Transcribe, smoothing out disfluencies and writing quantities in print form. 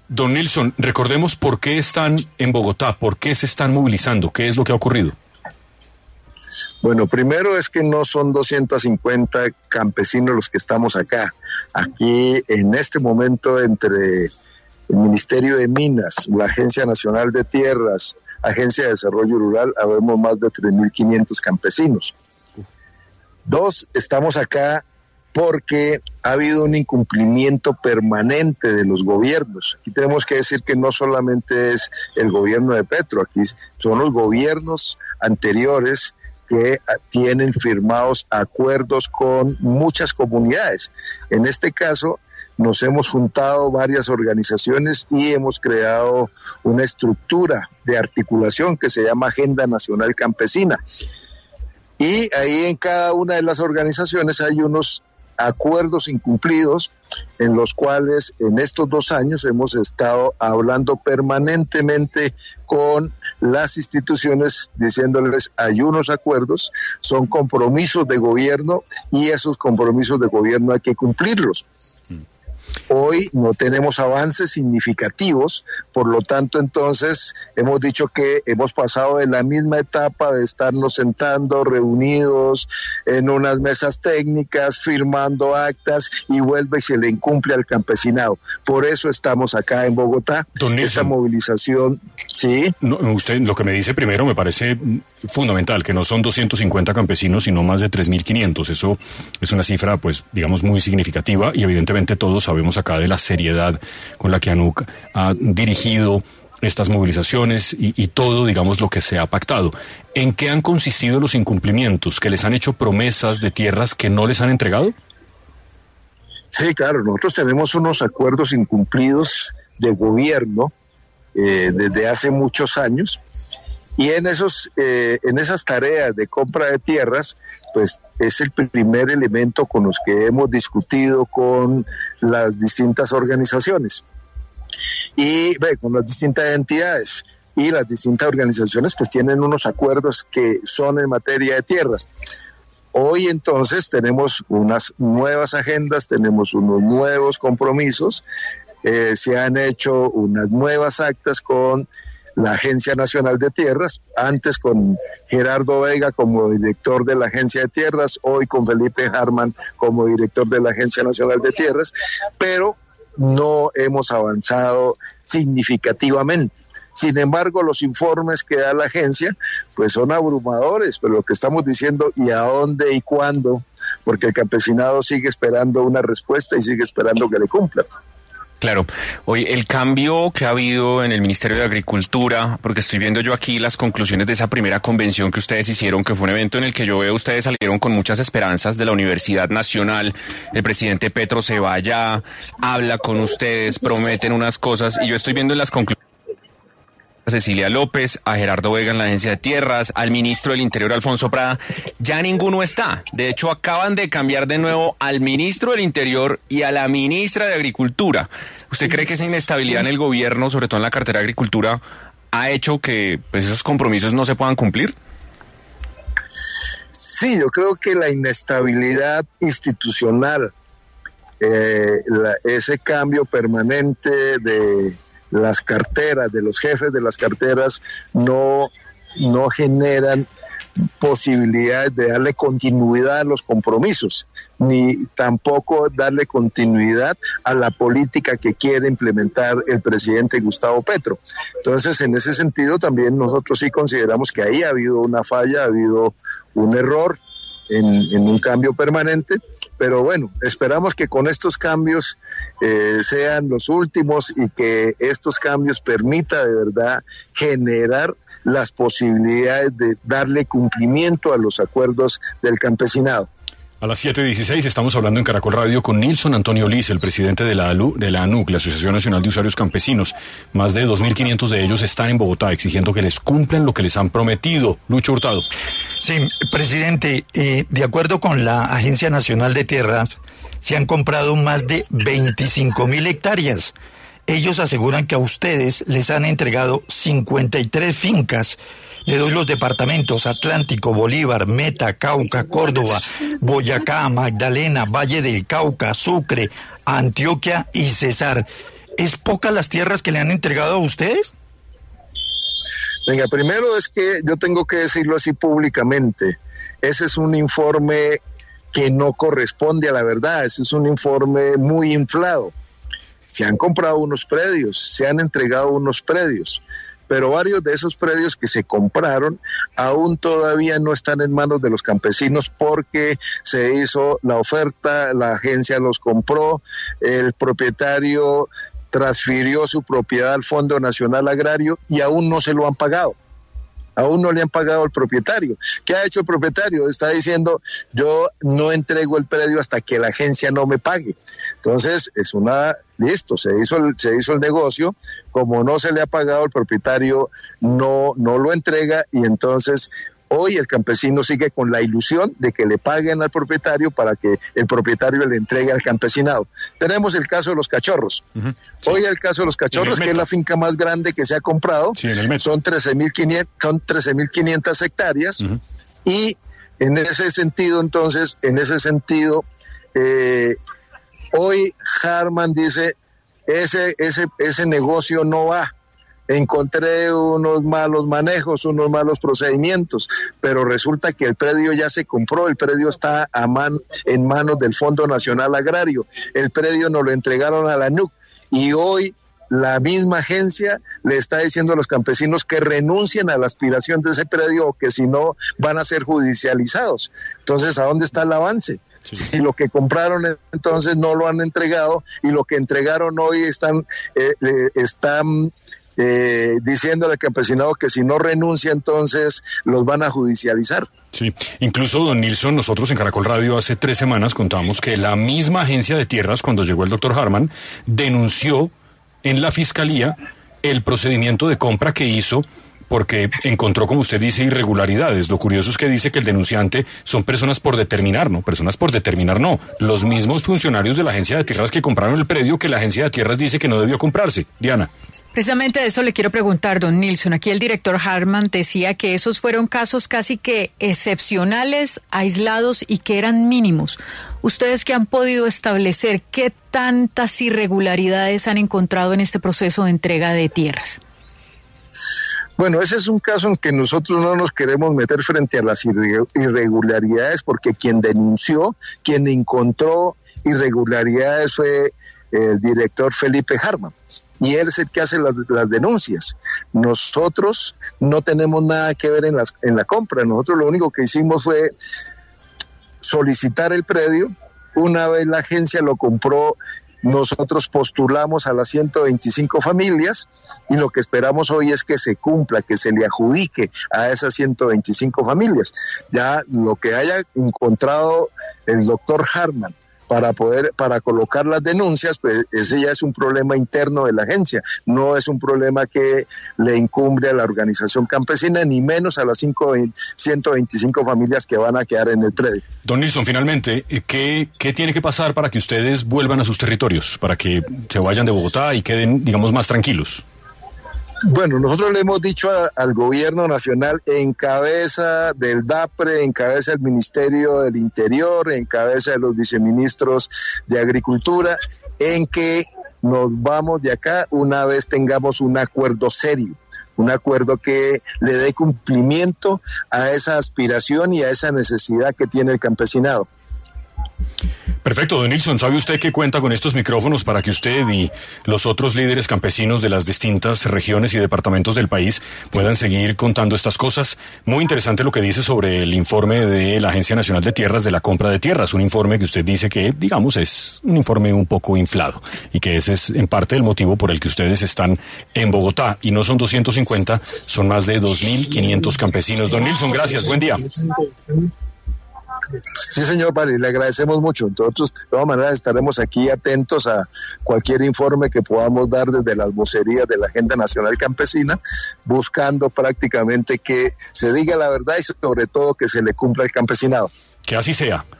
Don Nilson, recordemos por qué están en Bogotá, por qué se están movilizando, qué es lo que ha ocurrido. Bueno, primero es que no son 250 campesinos los que estamos acá. Aquí, en este momento, entre el Ministerio de Minas, la Agencia Nacional de Tierras, Agencia de Desarrollo Rural, habemos más de 3.500 campesinos. Dos, estamos acá porque ha habido un incumplimiento permanente de los gobiernos. Aquí tenemos que decir que no solamente es el gobierno de Petro, aquí son los gobiernos anteriores que tienen firmados acuerdos con muchas comunidades. En este caso, nos hemos juntado varias organizaciones y hemos creado una estructura de articulación que se llama Agenda Nacional Campesina. Y ahí en cada una de las organizaciones hay unos acuerdos incumplidos en los cuales en estos 2 años hemos estado hablando permanentemente con las instituciones diciéndoles hay unos acuerdos, son compromisos de gobierno y esos compromisos de gobierno hay que cumplirlos. Hoy no tenemos avances significativos, por lo tanto entonces hemos dicho que hemos pasado de la misma etapa de estarnos sentando reunidos en unas mesas técnicas, firmando actas y vuelve y se le incumple al campesinado. Por eso estamos acá en Bogotá. Don Nilson, esa movilización, sí. No, usted lo que me dice primero me parece fundamental, que no son 250 campesinos, sino más de 3.500. Eso es una cifra, pues, digamos, muy significativa y evidentemente todos sabemos acá de la seriedad con la que ANUC ha dirigido estas movilizaciones y todo, digamos, lo que se ha pactado. ¿En qué han consistido los incumplimientos? ¿Que les han hecho promesas de tierras que no les han entregado? Sí, claro, nosotros tenemos unos acuerdos incumplidos de gobierno desde hace muchos años y en esas tareas de compra de tierras, pues es el primer elemento con los que hemos discutido con las distintas organizaciones y con las distintas entidades, y las distintas organizaciones pues tienen unos acuerdos que son en materia de tierras. Hoy entonces tenemos unas nuevas agendas, tenemos unos nuevos compromisos, se han hecho unas nuevas actas con la Agencia Nacional de Tierras, antes con Gerardo Vega como director de la Agencia de Tierras, hoy con Felipe Harman como director de la Agencia Nacional de Tierras, pero no hemos avanzado significativamente. Sin embargo, los informes que da la agencia pues son abrumadores, pero lo que estamos diciendo, ¿y a dónde y cuándo? Porque el campesinado sigue esperando una respuesta y sigue esperando que le cumplan. Claro. Hoy el cambio que ha habido en el Ministerio de Agricultura, porque estoy viendo yo aquí las conclusiones de esa primera convención que ustedes hicieron, que fue un evento en el que yo veo ustedes salieron con muchas esperanzas de la Universidad Nacional. El presidente Petro se va allá, habla con ustedes, prometen unas cosas, y yo estoy viendo en las conclusiones a Cecilia López, a Gerardo Vega en la Agencia de Tierras, al ministro del Interior Alfonso Prada, ya ninguno está. De hecho, acaban de cambiar de nuevo al ministro del Interior y a la ministra de Agricultura. ¿Usted cree que esa inestabilidad en el gobierno, sobre todo en la cartera de Agricultura, ha hecho que pues, esos compromisos no se puedan cumplir? Sí, yo creo que la inestabilidad institucional, ese cambio permanente de las carteras, de los jefes de las carteras, no generan posibilidades de darle continuidad a los compromisos, ni tampoco darle continuidad a la política que quiere implementar el presidente Gustavo Petro. Entonces, en ese sentido, también nosotros sí consideramos que ahí ha habido una falla, ha habido un error en un cambio permanente. Pero bueno, esperamos que con estos cambios sean los últimos y que estos cambios permitan de verdad generar las posibilidades de darle cumplimiento a los acuerdos del campesinado. A las 7:16 estamos hablando en Caracol Radio con Nilson Antonio Liz, el presidente de la ANUC, la Asociación Nacional de Usuarios Campesinos. Más de 2.500 de ellos están en Bogotá exigiendo que les cumplan lo que les han prometido. Lucho Hurtado. Sí, presidente, de acuerdo con la Agencia Nacional de Tierras, se han comprado más de 25.000 hectáreas. Ellos aseguran que a ustedes les han entregado 53 fincas. Le doy los departamentos: Atlántico, Bolívar, Meta, Cauca, Córdoba, Boyacá, Magdalena, Valle del Cauca, Sucre, Antioquia y Cesar. ¿Es poca las tierras que le han entregado a ustedes? Venga, primero es que yo tengo que decirlo así públicamente. Ese es un informe que no corresponde a la verdad, ese es un informe muy inflado. Se han comprado unos predios, se han entregado unos predios, pero varios de esos predios que se compraron aún todavía no están en manos de los campesinos porque se hizo la oferta, la agencia los compró, el propietario transfirió su propiedad al Fondo Nacional Agrario y aún no se lo han pagado. Aún no le han pagado al propietario. ¿Qué ha hecho el propietario? Está diciendo, yo no entrego el predio hasta que la agencia no me pague. Entonces, listo, se hizo el negocio, como no se le ha pagado, el propietario no lo entrega y entonces hoy el campesino sigue con la ilusión de que le paguen al propietario para que el propietario le entregue al campesinado. Tenemos el caso de los cachorros. Uh-huh. Sí. Hoy el caso de los cachorros, que es la finca más grande que se ha comprado, sí, son 13.500 hectáreas. Uh-huh. Y en ese sentido, entonces, hoy Harman dice, ese negocio no va. Encontré unos malos manejos, unos malos procedimientos, pero resulta que el predio ya se compró, el predio está en manos del Fondo Nacional Agrario, el predio nos lo entregaron a la NUC y hoy la misma agencia le está diciendo a los campesinos que renuncien a la aspiración de ese predio o que si no van a ser judicializados. Entonces, ¿a dónde está el avance? Sí. Si lo que compraron entonces no lo han entregado y lo que entregaron hoy están diciéndole al campesinado que si no renuncia entonces los van a judicializar. Sí, incluso don Nilson, nosotros en Caracol Radio hace 3 semanas contamos que la misma agencia de tierras, cuando llegó el doctor Harman, denunció en la fiscalía el procedimiento de compra que hizo porque encontró, como usted dice, irregularidades. Lo curioso es que dice que el denunciante son personas por determinar, no, los mismos funcionarios de la agencia de tierras que compraron el predio que la agencia de tierras dice que no debió comprarse. Diana. Precisamente de eso le quiero preguntar, don Nilson. Aquí el director Harman decía que esos fueron casos casi que excepcionales, aislados y que eran mínimos. ¿Ustedes qué han podido establecer? ¿Qué tantas irregularidades han encontrado en este proceso de entrega de tierras? Bueno, ese es un caso en que nosotros no nos queremos meter frente a las irregularidades porque quien denunció, quien encontró irregularidades fue el director Felipe Harman y él es el que hace las denuncias. Nosotros no tenemos nada que ver en la compra, nosotros lo único que hicimos fue solicitar el predio. Una vez la agencia lo compró, nosotros postulamos a las 125 familias y lo que esperamos hoy es que se cumpla, que se le adjudique a esas 125 familias. Ya lo que haya encontrado el doctor Harman para colocar las denuncias, pues ese ya es un problema interno de la agencia, no es un problema que le incumbe a la organización campesina, ni menos a las 125 familias que van a quedar en el predio. Don Nilson, finalmente, ¿qué tiene que pasar para que ustedes vuelvan a sus territorios, para que se vayan de Bogotá y queden, digamos, más tranquilos? Bueno, nosotros le hemos dicho al gobierno nacional, en cabeza del DAPRE, en cabeza del Ministerio del Interior, en cabeza de los viceministros de Agricultura, en que nos vamos de acá una vez tengamos un acuerdo serio, un acuerdo que le dé cumplimiento a esa aspiración y a esa necesidad que tiene el campesinado. Perfecto, don Nilson, ¿sabe usted que cuenta con estos micrófonos para que usted y los otros líderes campesinos de las distintas regiones y departamentos del país puedan seguir contando estas cosas? Muy interesante lo que dice sobre el informe de la Agencia Nacional de Tierras de la compra de tierras, un informe que usted dice que, digamos, es un informe un poco inflado y que ese es en parte el motivo por el que ustedes están en Bogotá y no son 250, son más de 2.500 campesinos. Don Nilson, gracias, buen día. Sí, señor, vale, le agradecemos mucho. Nosotros, de todas maneras, estaremos aquí atentos a cualquier informe que podamos dar desde las vocerías de la Agenda Nacional Campesina, buscando prácticamente que se diga la verdad y sobre todo que se le cumpla al campesinado. Que así sea.